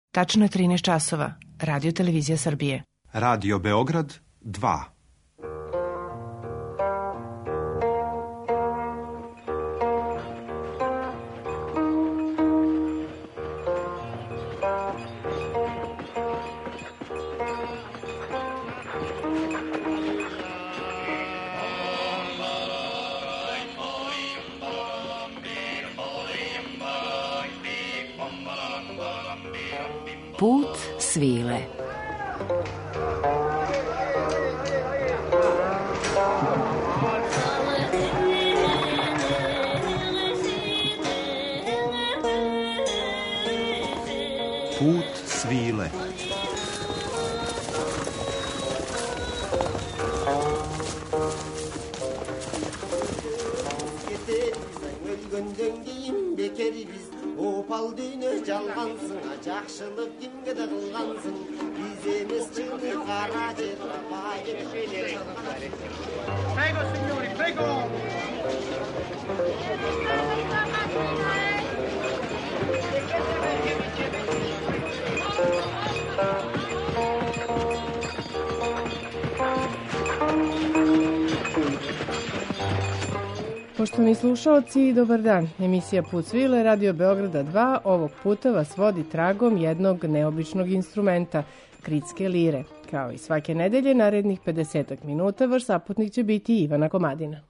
Tačno je 13 časova. Radio Televizija Srbije. Radio Beograd 2. Put svile. Put svile. Opal düğünü çalgansın, жақшылық кимге де кылгансың, биз эмес чыны кара жер Prego signori, prego. Poštovani slušaoci, dobar dan. Emisija Put svile, Radio Beograda 2, ovog puta vas vodi tragom jednog neobičnog instrumenta, kritske lire. Kao i svake nedelje, narednih 50 minuta, vaš saputnik će biti Ivana Komadina.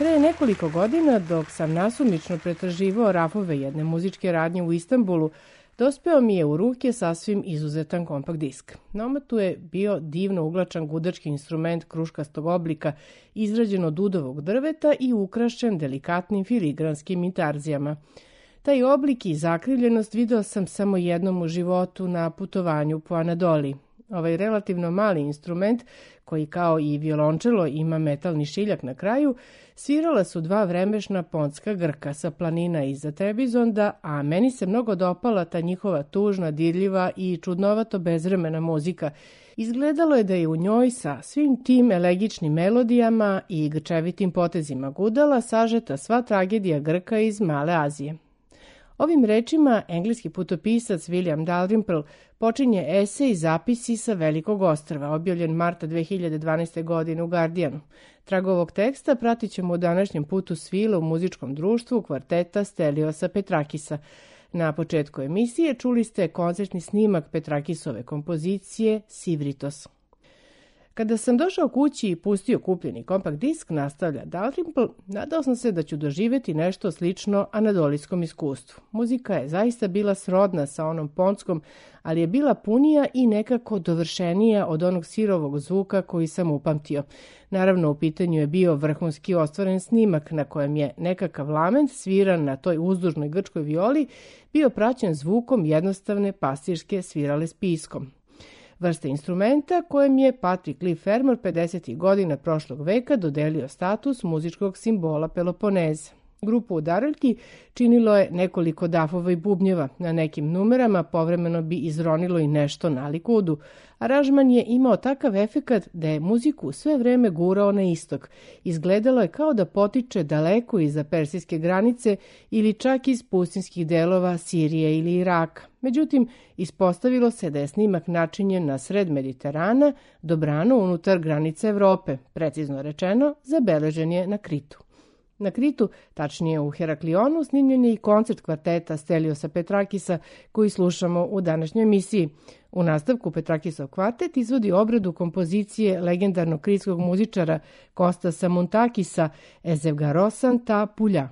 Pre nekoliko godina, dok sam nasumično pretraživao rafove jedne muzičke radnje u Istanbulu, dospeo mi je u ruke sasvim izuzetan kompakt disk. Na omatu je bio divno uglačan gudački instrument kruškastog oblika, izrađen od udovog drveta i ukrašen delikatnim filigranskim intarzijama. Taj oblik i zakrivljenost video sam samo jednom u životu na putovanju po Anadoliji. Ovaj relativno mali instrument, koji kao i violončelo ima metalni šiljak na kraju, svirala su dva vremešna pontska Grka sa planina iza Trebizonda, a meni se mnogo dopala ta njihova tužna, dirljiva i čudnovato bezvremena muzika. Izgledalo je da je u njoj sa svim tim elegičnim melodijama i grčevitim potezima gudala sažeta sva tragedija Grka iz Male Azije. Ovim rečima engleski putopisac William Dalrymple počinje esej Zapisi sa Velikog ostrva, objavljen marta 2012. godine u Guardianu. Trag ovog teksta pratit ćemo u današnjem putu svile u muzičkom društvu kvarteta Steliosa Petrakisa. Na početku emisije čuli ste koncertni snimak Petrakisove kompozicije Sivritos. Kada sam došao kući i pustio kupljeni kompakt disk, nastavlja Dalrymple, nadao sam se da ću doživjeti nešto slično anadolijskom iskustvu. Muzika je zaista bila srodna sa onom pontskom, ali je bila punija i nekako dovršenija od onog sirovog zvuka koji sam upamtio. Naravno, u pitanju je bio vrhunski ostvaren snimak na kojem je nekakav lament sviran na toj uzdužnoj grčkoj violi bio praćen zvukom jednostavne pastirske svirale s piskom. Vrste instrumenta kojem je Patrick Lee Fermor 50. godina prošlog veka dodelio status muzičkog simbola Peloponeza. Grupu udaraljki činilo je nekoliko dafova i bubnjeva. Na nekim numerama povremeno bi izronilo i nešto nalik udu. Aranžman je imao takav efekat da je muziku sve vreme gurao na istok. Izgledalo je kao da potiče daleko iza persijske granice ili čak iz pustinskih delova Sirije ili Iraka. Međutim, ispostavilo se da je snimak načinjen na sred Mediterana, dobrano unutar granice Evrope. Precizno rečeno, zabeležen je na Kritu. Na Kritu, tačnije u Heraklionu, snimljen je i koncert kvarteta Steliosa Petrakisa koji slušamo u današnjoj emisiji. U nastavku Petrakisov kvartet izvodi obradu kompozicije legendarnog kritskog muzičara Kostasa Muntakisa Ezevgarosan ta Pulja.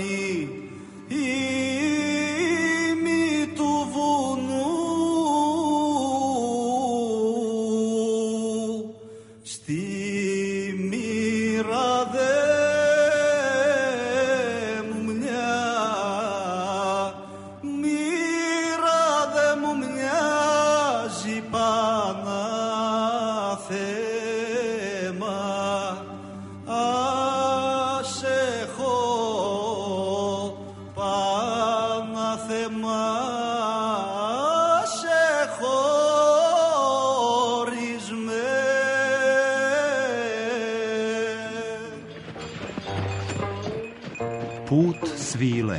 mi i mi tu vunu sti mi rade mumnja žipana thema asheho pana thema asheho rizme. Put svile.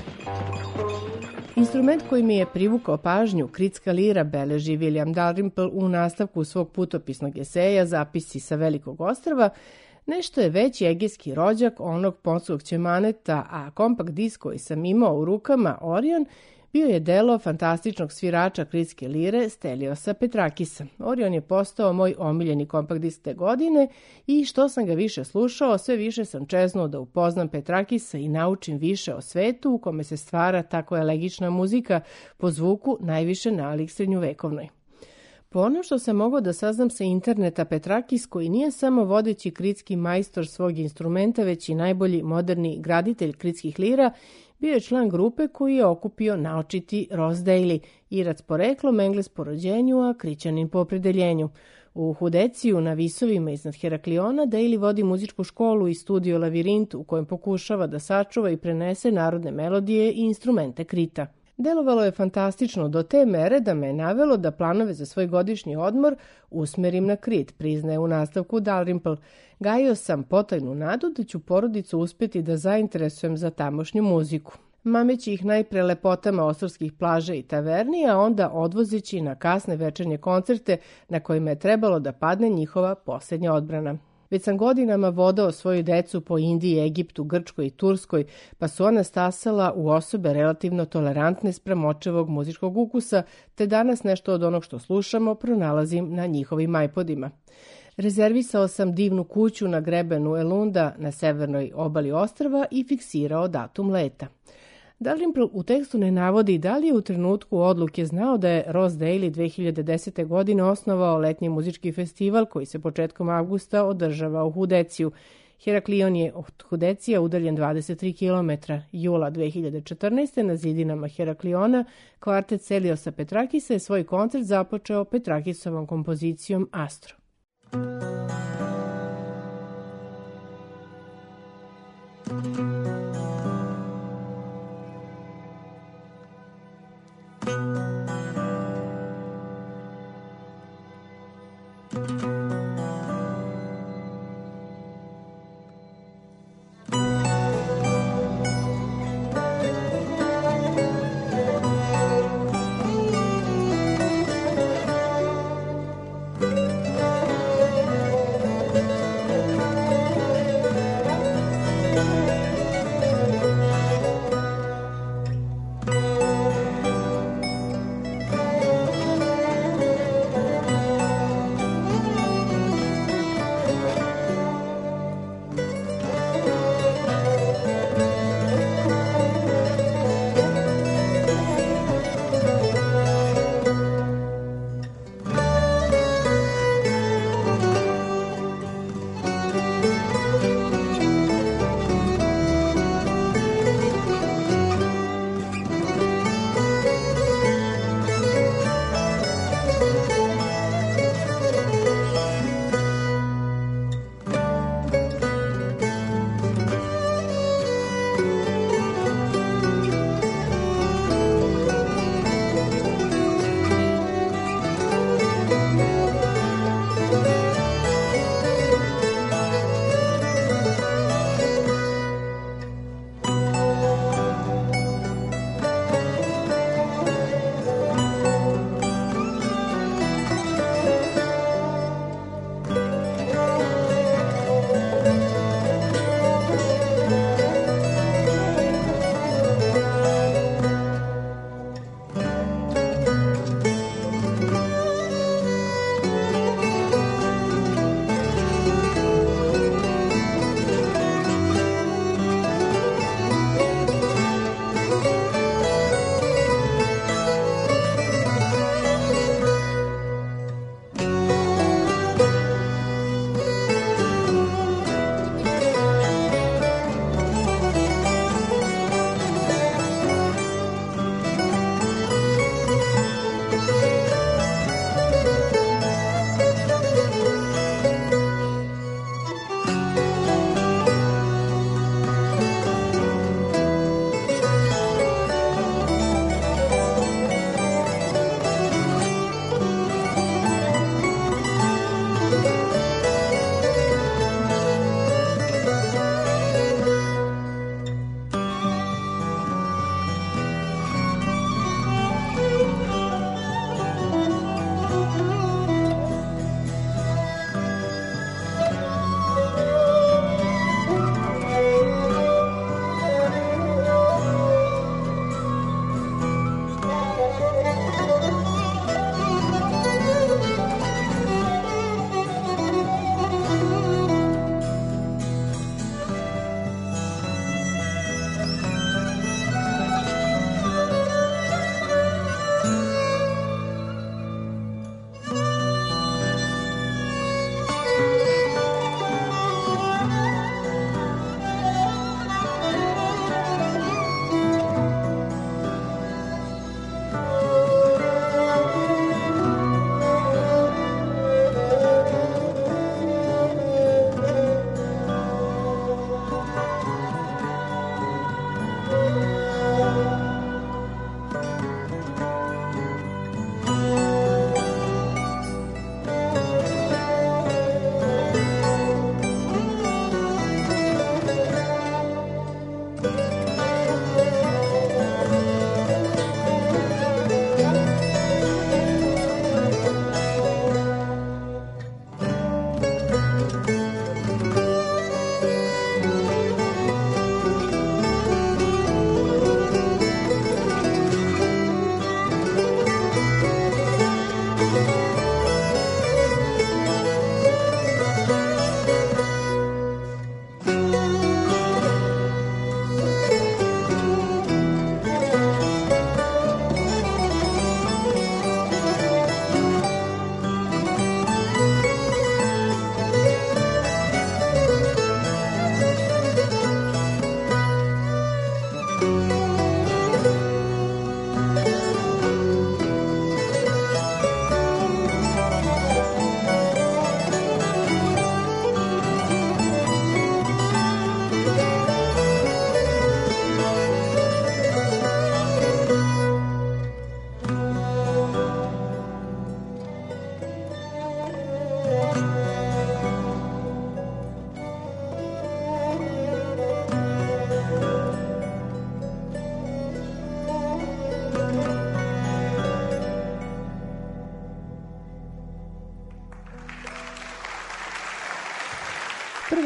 Instrument koji mi je privukao pažnju, kritska lira, beleži William Dalrymple u nastavku svog putopisnog eseja Zapisi sa Velikog ostrva, nešto je veći egejski rođak onog ponskog ćemaneta, a kompakt disk koji sam imao u rukama, Orion, bio je delo fantastičnog svirača kritske lire Steliosa Petrakisa. Orion je postao moj omiljeni kompakt disk te godine i što sam ga više slušao, sve više sam čeznuo da upoznam Petrakisa i naučim više o svetu u kome se stvara tako elegična muzika po zvuku najviše nalik srednjovekovnoj. Po ono što sam mogao da saznam sa interneta, Petrakis, koji nije samo vodeći kritski majstor svog instrumenta, već i najbolji moderni graditelj kritskih lira, bio je član grupe koji je okupio naočiti Ross Daly, Irac poreklom, Engles po rođenju, a Krićanin po opredeljenju. U Hudeciju na visovima iznad Herakliona Daly vodi muzičku školu i studio Lavirint u kojem pokušava da sačuva i prenese narodne melodije i instrumente Krita. Delovalo je fantastično do te mere da me je navelo da planove za svoj godišnji odmor usmerim na Krit, priznaje u nastavku Dalrymple. Gajio sam potajnu nadu da ću porodicu uspjeti da zainteresujem za tamošnju muziku. Mameći ih najpre lepotama ostrvskih plaža i taverni, a onda odvozeći na kasne večernje koncerte na kojima je trebalo da padne njihova posljednja odbrana. Već sam godinama vodao svoju decu po Indiji, Egiptu, Grčkoj i Turskoj, pa su ona stasala u osobe relativno tolerantne spram očevog muzičkog ukusa, te danas nešto od onog što slušamo pronalazim na njihovim iPodima. Rezervisao sam divnu kuću na grebenu Elunda na severnoj obali ostrva i fiksirao datum leta. Dalrymple u tekstu ne navodi da li je u trenutku odluke znao da je Ross Daly 2010. godine osnovao letnji muzički festival koji se početkom avgusta održava u Hudeciju. Heraklion je od Hudecija udaljen 23 km. Jula 2014. na zidinama Herakliona kvartet Steliosa Petrakisa je svoj koncert započeo Petrakisovom kompozicijom Astro.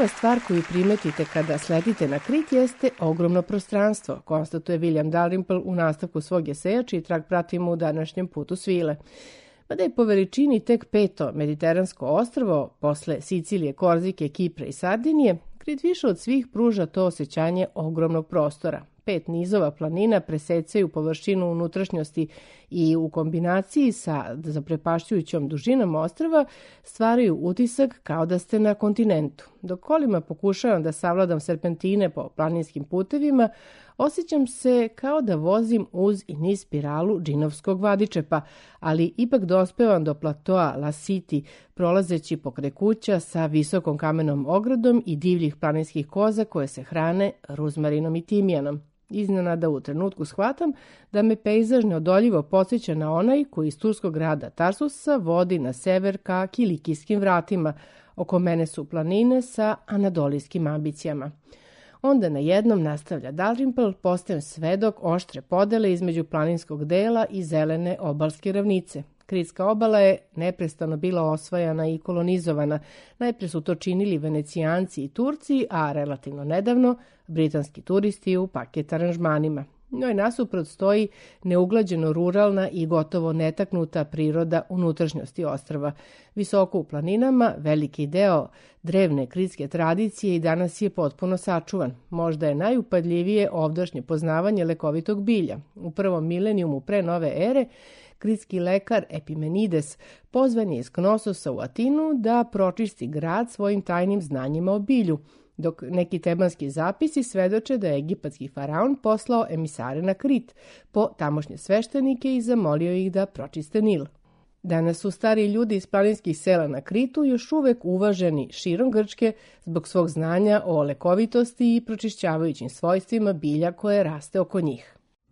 Prva stvar koju primetite kada sletite na Krit jeste ogromno prostranstvo, konstatuje William Dalrymple u nastavku svog eseja, čiji trag pratimo u današnjem putu svile. Mada je po veličini tek 5. mediteransko ostrvo, posle Sicilije, Korzike, Kipra i Sardinije, Krit više od svih pruža to osjećanje ogromnog prostora. 5 nizova planina presecaju površinu unutrašnjosti i u kombinaciji sa zaprepašćujućom dužinom ostrva stvaraju utisak kao da ste na kontinentu. Dok kolima pokušavam da savladam serpentine po planinskim putevima, osjećam se kao da vozim uz i niz spiralu džinovskog vadičepa, ali ipak dospevam do platoa La Siti, prolazeći pokraj kuća sa visokom kamenom ogradom i divljih planinskih koza koje se hrane ruzmarinom i timijanom. Iznenada u trenutku shvatam da me pejzaž neodoljivo podsjeća na onaj koji iz turskog grada Tarsusa vodi na sever ka Kilikijskim vratima. Oko mene su planine sa anadolijskim ambicijama. Onda na jednom, nastavlja Dalrymple, postajem svedok oštre podele između planinskog dela i zelene obalske ravnice. Kritska obala je neprestano bila osvajana i kolonizovana. Najpre su to činili Venecijanci i Turci, a relativno nedavno britanski turisti u paket aranžmanima. Njoj nasuprot stoji neuglađeno ruralna i gotovo netaknuta priroda unutrašnjosti ostrva. Visoko u planinama, veliki deo drevne kritske tradicije i danas je potpuno sačuvan. Možda je najupadljivije ovdašnje poznavanje lekovitog bilja. U prvom milenijumu pre nove ere, kritski lekar Epimenides pozvan je iz Knososa u Atinu da pročisti grad svojim tajnim znanjima o bilju, dok neki tebanski zapisi svedoče da je egipatski faraon poslao emisare na Krit po tamošnje sveštenike i zamolio ih da pročiste Nil. Danas su stari ljudi iz planinskih sela na Kritu još uvek uvaženi širom Grčke zbog svog znanja o lekovitosti i pročišćavajućim svojstvima bilja koje raste oko njih.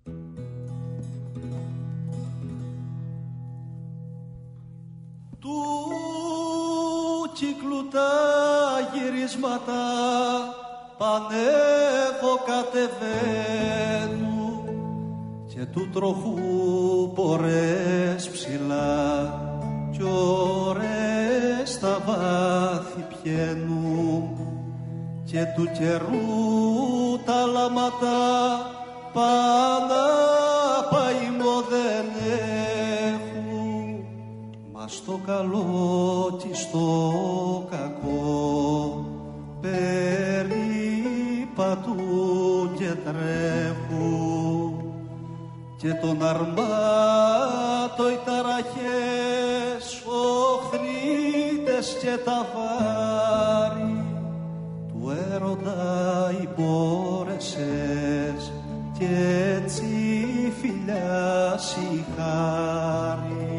Του κύκλου τα γυρίσματα πανεύω κατεβαίνουν και του τροχού πορές ψηλά κι ώρες στα βάθη πιαίνουν και του καιρού τα λάματα πάντα παϊμό δεν έχουν. Μα στο καλό κι στο κακό περίπατουν και τρέχουν και τον αρμάτο οι ταραχές, οχθρίτες και τα βάρη του έρωτα οι μπόρεσες και έτσι φιλιάς η χάρη.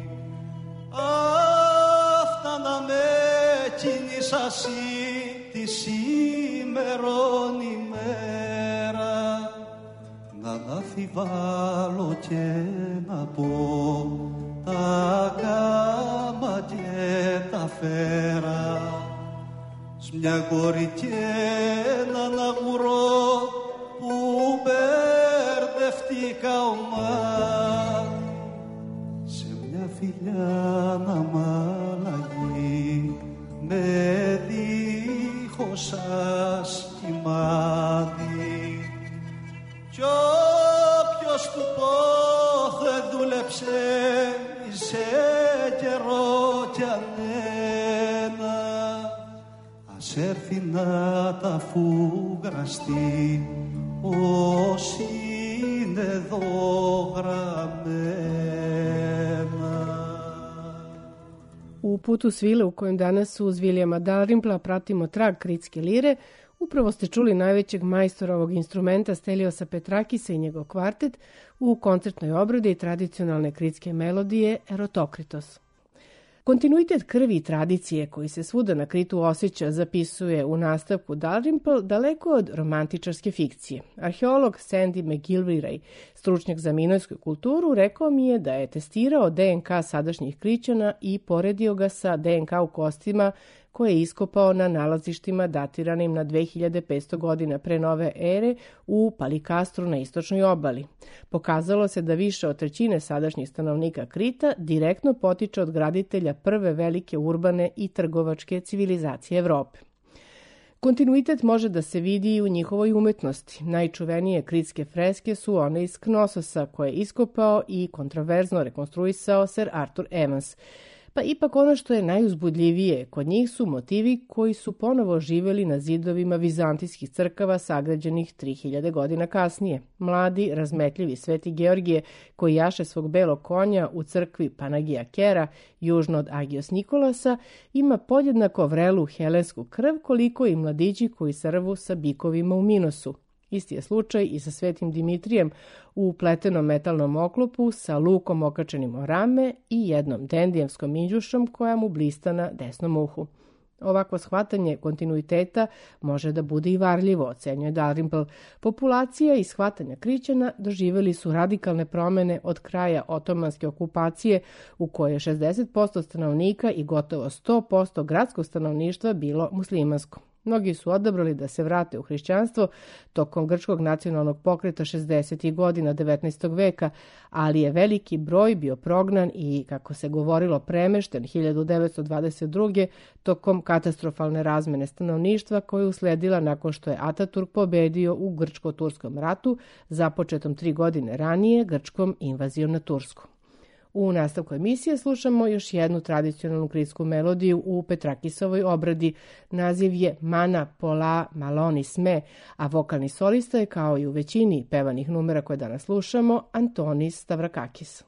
Αυτά να με κινήσασαι τη σήμερον ημέρα, να αμφιβάλλω και να πω τα κάμα και τα φέρα, σ' μια κόρη και έναν αγουρό που μπερδευτήκα ομά, σε μια φιλιά να μ' αλλαγεί με δίχως σας κοιμάδι. Κι όποιος του πόθε δούλεψε σε καιρό κι ανένα, ας έρθει να τα φουγκραστεί όσοι είναι εδώ γραμμένα. U putu svile u kojem danas uz Williama Dalrympla pratimo trag kritske lire, upravo ste čuli najvećeg majstora ovog instrumenta Steliosa Petrakisa i njegov kvartet u koncertnoj obradi tradicionalne kritske melodije Erotokritos. Kontinuitet krvi i tradicije koji se svuda na Kritu osjeća, zapisuje u nastavku Dalrymple, daleko od romantičarske fikcije. Arheolog Sandy McGilvray, stručnjak za minojsku kulturu, rekao mi je da je testirao DNK sadašnjih Krićana i poredio ga sa DNK u kostima koje je iskopao na nalazištima datiranim na 2500 godina pre nove ere u Palikastru na istočnoj obali. Pokazalo se da više od trećine sadašnjih stanovnika Krita direktno potiče od graditelja prve velike urbane i trgovačke civilizacije Evrope. Kontinuitet može da se vidi i u njihovoj umetnosti. Najčuvenije kritske freske su one iz Knossosa, koje je iskopao i kontroverzno rekonstruisao Sir Arthur Evans. Pa ipak ono što je najuzbudljivije kod njih su motivi koji su ponovo živeli na zidovima vizantijskih crkava sagrađenih 3000 godina kasnije. Mladi, razmetljivi Sveti Georgije koji jaše svog belog konja u crkvi Panagija Kera, južno od Agios Nikolasa, ima podjednako vrelu helensku krv koliko i mladići koji srvu sa bikovima u Minosu. Isti je slučaj i sa Svetim Dimitrijem u pletenom metalnom oklopu sa lukom okačenim o rame i jednom dendijevskom inđušom koja mu blista na desnom uhu. Ovakvo shvatanje kontinuiteta može da bude i varljivo, ocenjuje Dalrymple. Populacija i shvatanja Krićana doživjeli su radikalne promene od kraja otomanske okupacije u kojoj je 60% stanovnika i gotovo 100% gradskog stanovništva bilo muslimansko. Mnogi su odabrali da se vrate u hrišćanstvo tokom grčkog nacionalnog pokreta 60. godina 19. veka, ali je veliki broj bio prognan i, kako se govorilo, premešten 1922. tokom katastrofalne razmene stanovništva koja je usledila nakon što je Ataturk pobedio u grčko-turskom ratu, započetom 3 godine ranije grčkom invazijom na Tursku. U nastavku emisije slušamo još jednu tradicionalnu kritsku melodiju u Petrakisovoj obradi. Naziv je Mana Pola Malonis Me, a vokalni solista je, kao i u većini pevanih numera koje danas slušamo, Antonis Stavrakakis.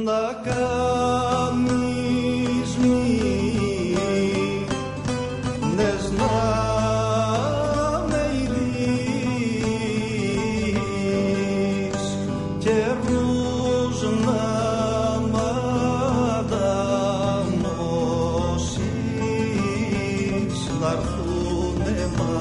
να κάνεις μη νες να με ειδείς καιρούς να μ' ανταμώσεις να'ρθουνε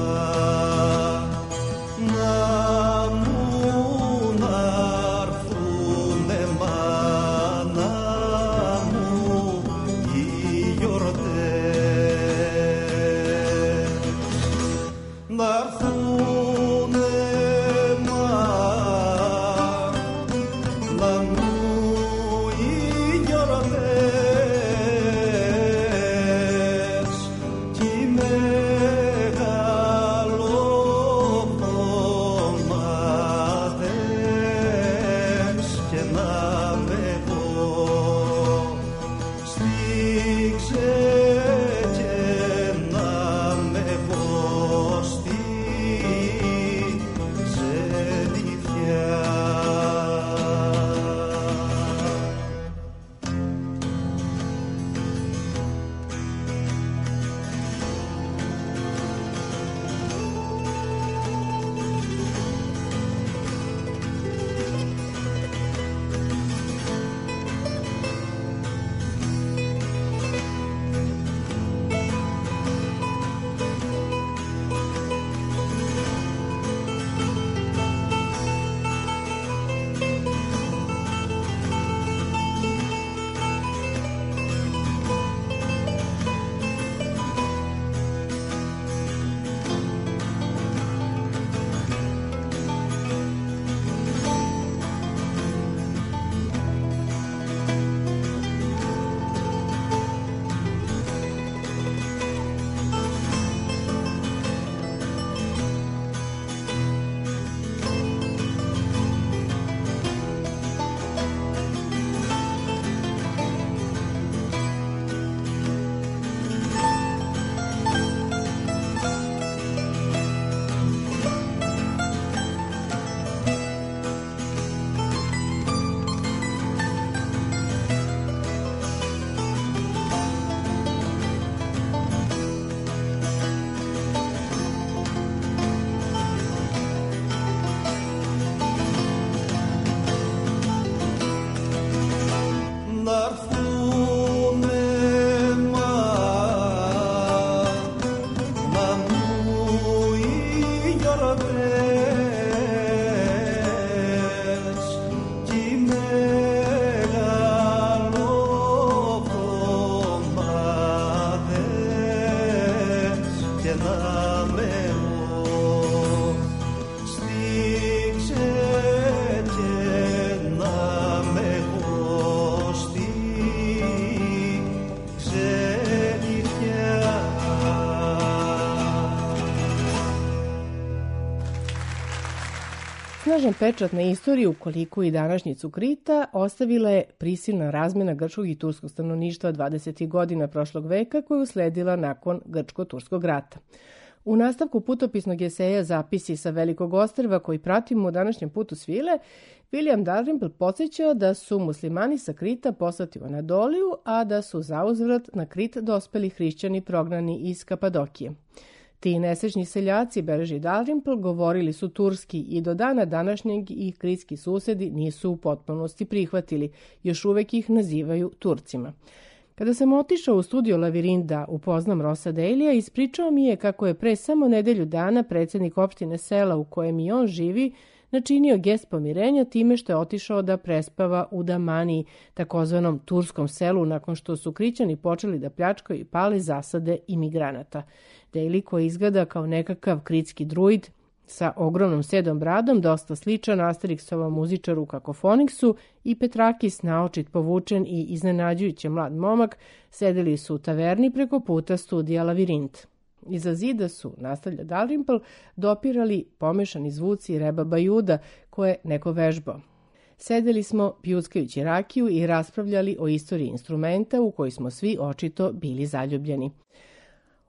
Snažan pečat na istoriju, koliko i današnjicu Krita, ostavila je prisilna razmjena grčkog i turskog stanovništva 20. godina prošlog veka koja je usledila nakon Grčko-turskog rata. U nastavku putopisnog eseja Zapisi sa Velikog ostrva koji pratimo u današnjem putu svile, William Dalrymple podsjeća da su muslimani sa Krita poslati u Anadoliju, a da su zauzvrat na Krit dospeli hrišćani prognani iz Kapadokije. Ti nesrećni seljaci, beleži Dalrymple, govorili su turski i do dana današnjeg ih kritski susedi nisu u potpunosti prihvatili, još uvek ih nazivaju Turcima. Kada sam otišao u studio Lavirint da upoznam Rosa Dailya, ispričao mi je kako je pre samo nedelju dana predsjednik opštine sela u kojem i on živi načinio gest pomirenja time što je otišao da prespava u Damaniji, takozvanom turskom selu, nakon što su Krićani počeli da pljačkaju i pale zasade imigranata. Daily, koji izgleda kao nekakav kritski druid sa ogromnom sedom bradom, dosta sličan Asterixovom muzičaru Kakofoniksu, i Petrakis, naočit, povučen i iznenađujuće mlad momak, sedeli su u taverni preko puta studija Lavirint. Iza zida su, nastavlja Dalrymple, dopirali pomešani zvuci reba bajuda koje neko vežbao. Sedeli smo pjuckajući rakiju i raspravljali o istoriji instrumenta u koji smo svi očito bili zaljubljeni.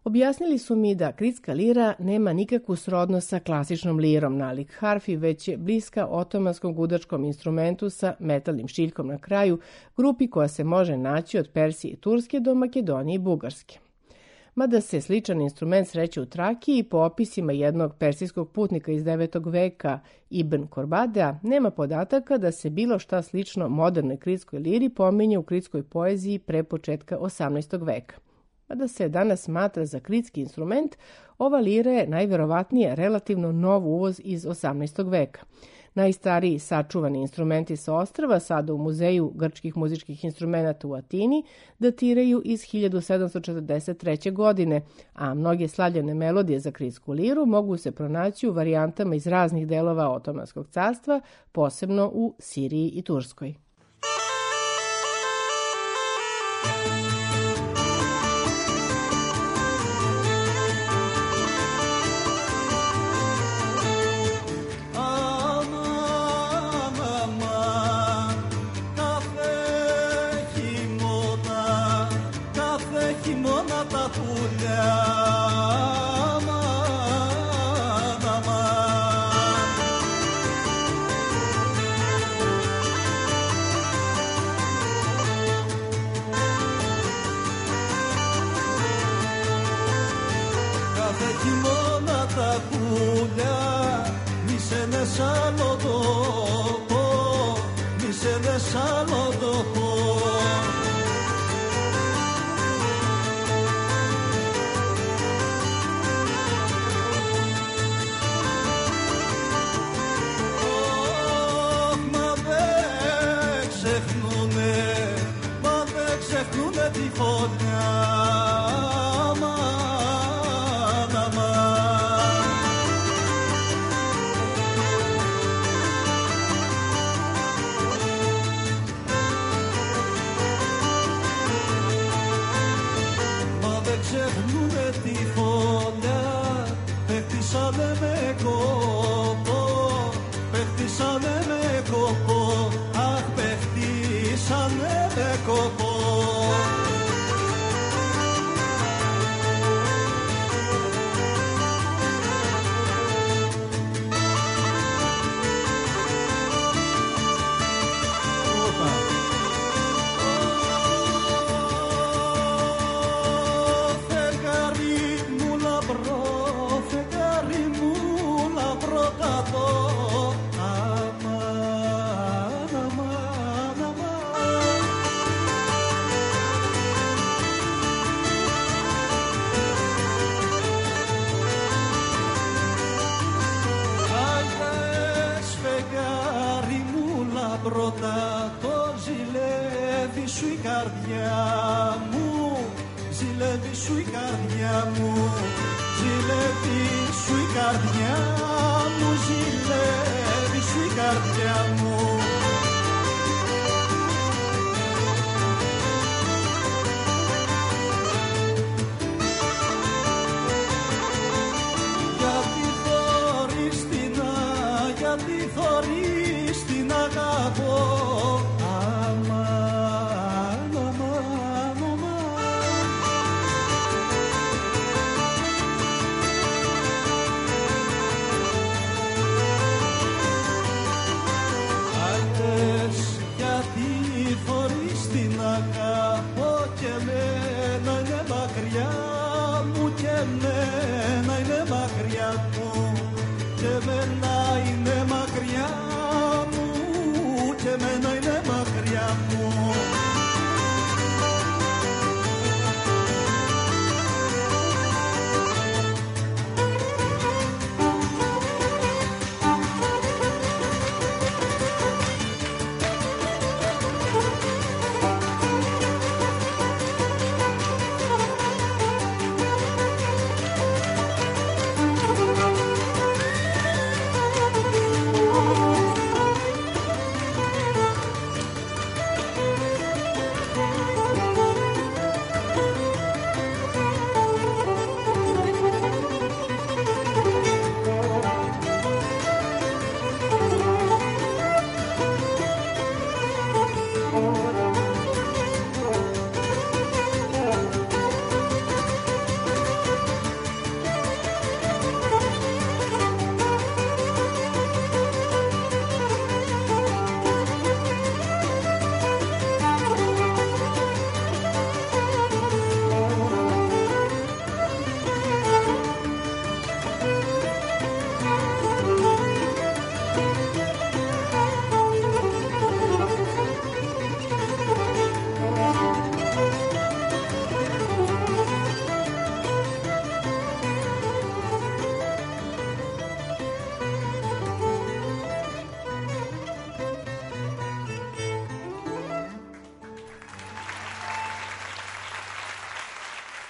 Objasnili su mi da kritska lira nema nikakvu srodnost sa klasičnom lirom nalik harfi, već je bliska otomanskom gudačkom instrumentu sa metalnim šiljkom na kraju, grupi koja se može naći od Persije i Turske do Makedonije i Bugarske. Mada se sličan instrument sreće u Trakiji, po opisima jednog persijskog putnika iz 9. veka Ibn Korbadea, nema podataka da se bilo šta slično modernoj kritskoj liri pominje u kritskoj poeziji pre početka 18. veka. Mada se danas smatra za kritski instrument, ova lira je najverovatnije relativno nov uvoz iz 18. veka. Najstariji sačuvani instrumenti sa ostrva, sada u Muzeju grčkih muzičkih instrumenta u Atini, datiraju iz 1743. godine, a mnoge slavljene melodije za kritsku liru mogu se pronaći u varijantama iz raznih delova Otomanskog carstva, posebno u Siriji i Turskoj.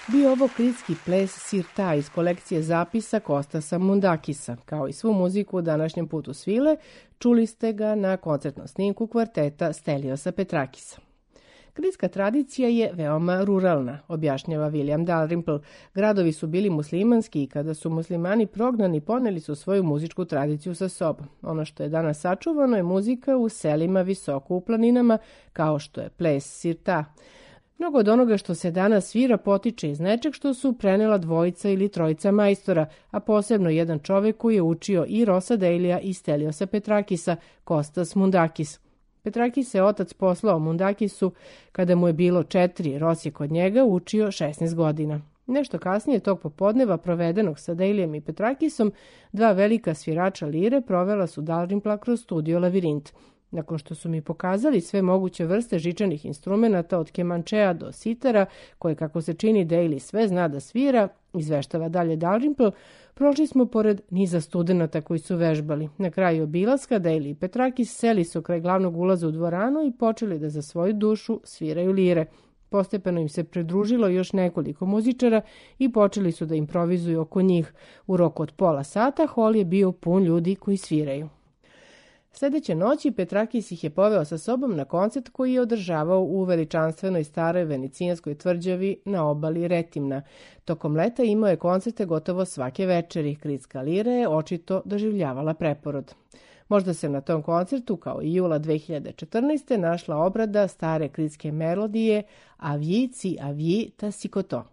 Bio ovo kritski ples Sirta iz kolekcije zapisa Kostasa Mundakisa. Kao i svu muziku u današnjem putu svile, čuli ste ga na koncertnom snimku kvarteta Steliosa Petrakisa. Kritska tradicija je veoma ruralna, objašnjava William Dalrymple. Gradovi su bili muslimanski i kada su muslimani prognani, poneli su svoju muzičku tradiciju sa sobom. Ono što je danas sačuvano je muzika u selima visoko u planinama, kao što je ples Sirta. Mnogo od onoga što se danas svira potiče iz nečeg što su prenela dvojica ili trojica majstora, a posebno jedan čovek koji je učio i Rosa Dalija i Steliosa Petrakisa, Kostas Mundakis. Petrakis je otac poslao Mundakisu kada mu je bilo 4, Ros je kod njega učio 16 godina. Nešto kasnije tog popodneva provedenog sa Dalijem i Petrakisom, 2 velika svirača lire provela su Dalrympla kroz studio Lavirint. Nakon što su mi pokazali sve moguće vrste žičanih instrumenata od kemančea do sitara, koje kako se čini Daley sve zna da svira, izveštava dalje Dalrymple, prošli smo pored niza studenata koji su vežbali. Na kraju obilaska Daley i Petrakis seli su kraj glavnog ulaza u dvoranu i počeli da za svoju dušu sviraju lire. Postepeno im se pridružilo još nekoliko muzičara i počeli su da improvizuju oko njih. U roku od pola sata hol je bio pun ljudi koji sviraju. Sljedeće noći Petrakis ih je poveo sa sobom na koncert koji je održavao u veličanstvenoj staroj venecijanskoj tvrđavi na obali Retimna. Tokom leta imao je koncerte gotovo svake večeri. Kritska lira je očito doživljavala preporod. Možda se na tom koncertu, kao i jula 2014. našla obrada stare kritske melodije Avji ci avji ta sikoto.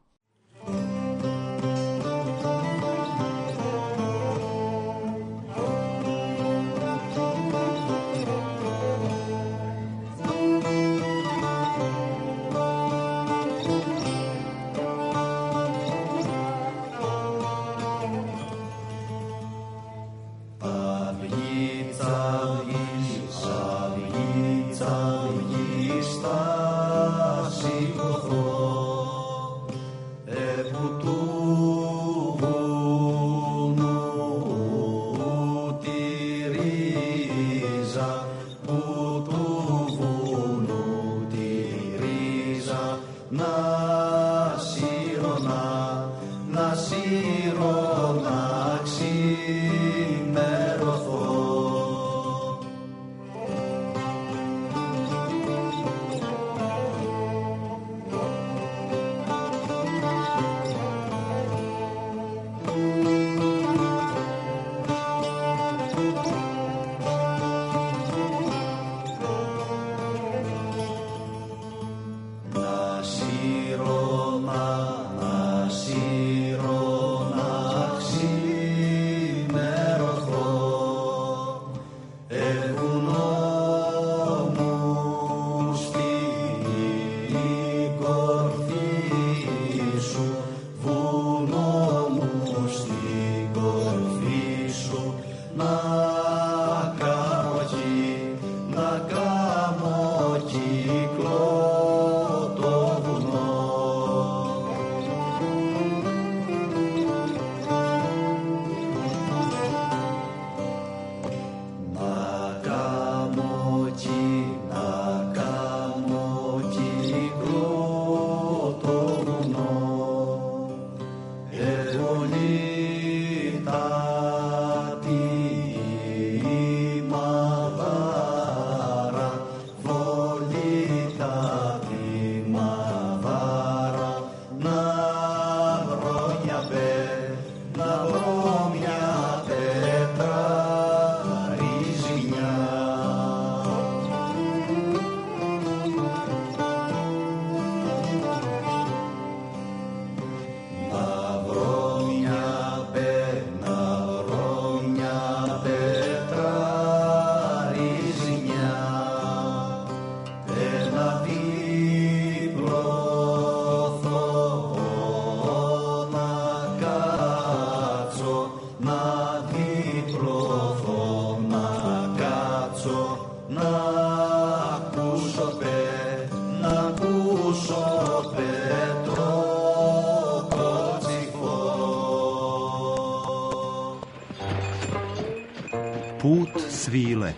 svile.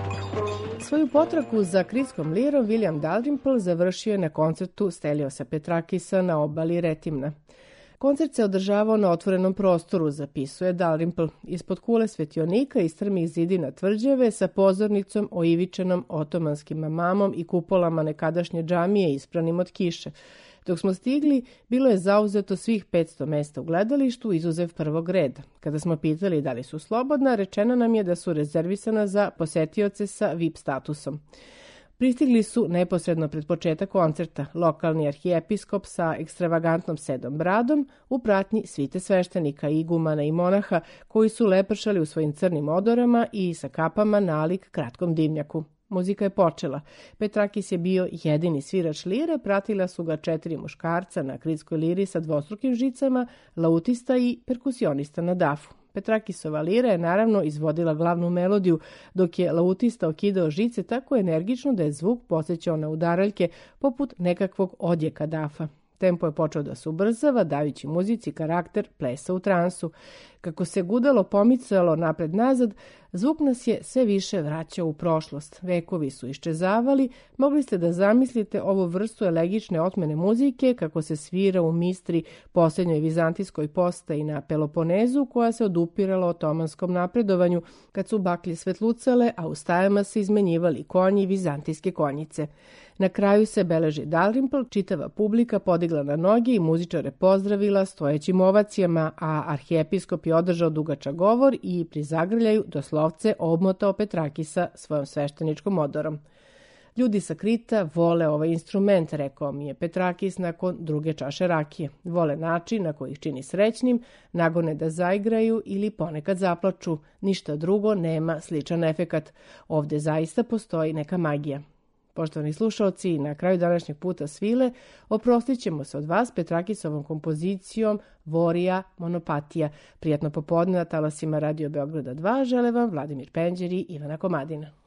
Svoju potraku za kritskom lirom William Dalrymple završio je na koncertu Steliosa Petrakisa na obali Retimna. Koncert se održavao na otvorenom prostoru, zapisuje Dalrymple, ispod kule svetionika i strmih zidina tvrđave sa pozornicom oivičenom otomanskim mamom i kupolama nekadašnje džamije ispranim od kiše. Dok smo stigli, bilo je zauzeto svih 500 mesta u gledalištu, izuzev prvog reda. Kada smo pitali da li su slobodna, rečeno nam je da su rezervisana za posetioce sa VIP statusom. Pristigli su neposredno pred početak koncerta lokalni arhijepiskop sa ekstravagantnom sedom bradom u pratnji svite sveštenika, igumana i monaha koji su lepršali u svojim crnim odorama i sa kapama nalik kratkom dimnjaku. Muzika je počela. Petrakis je bio jedini svirač lire, pratila su ga 4 muškarca na kritskoj liri sa dvostrukim žicama, lautista i perkusionista na dafu. Petrakisova lira je naravno izvodila glavnu melodiju, dok je lautista okidao žice tako energično da je zvuk podsjećao na udaraljke poput nekakvog odjeka dafa. Tempo je počeo da se ubrzava, dajući muzici karakter plesa u transu. Kako se gudalo pomicalo napred-nazad, zvuk nas je sve više vraćao u prošlost. Vekovi su iščezavali, mogli ste da zamislite ovu vrstu elegične otmene muzike kako se svira u Mistri, posljednjoj vizantijskoj postaji na Peloponezu, koja se odupirala otomanskom napredovanju, kad su baklje svetlucale, a u stajama se izmenjivali konji i vizantijske konjice. Na kraju se, beleži Dalrymple, čitava publika podigla na noge i muzičare pozdravila stojećim ovacijama, a arhijepiskop je održao dugačak govor i pri zagrljaju doslovce obmotao Petrakisa svojom svešteničkom odorom. Ljudi sa Krita vole ovaj instrument, rekao mi je Petrakis nakon druge čaše rakije. Vole način na koji ih čini srećnim, nagone da zaigraju ili ponekad zaplaču. Ništa drugo nema sličan efekat. Ovde zaista postoji neka magija. Poštovani slušalci, na kraju današnjeg puta svile oprostit ćemo se od vas Petrakisovom kompozicijom Vorija Monopatija. Prijatno popodne na talasima Radio Beograda 2 žele vam Vladimir Penđer i Ivana Komadina.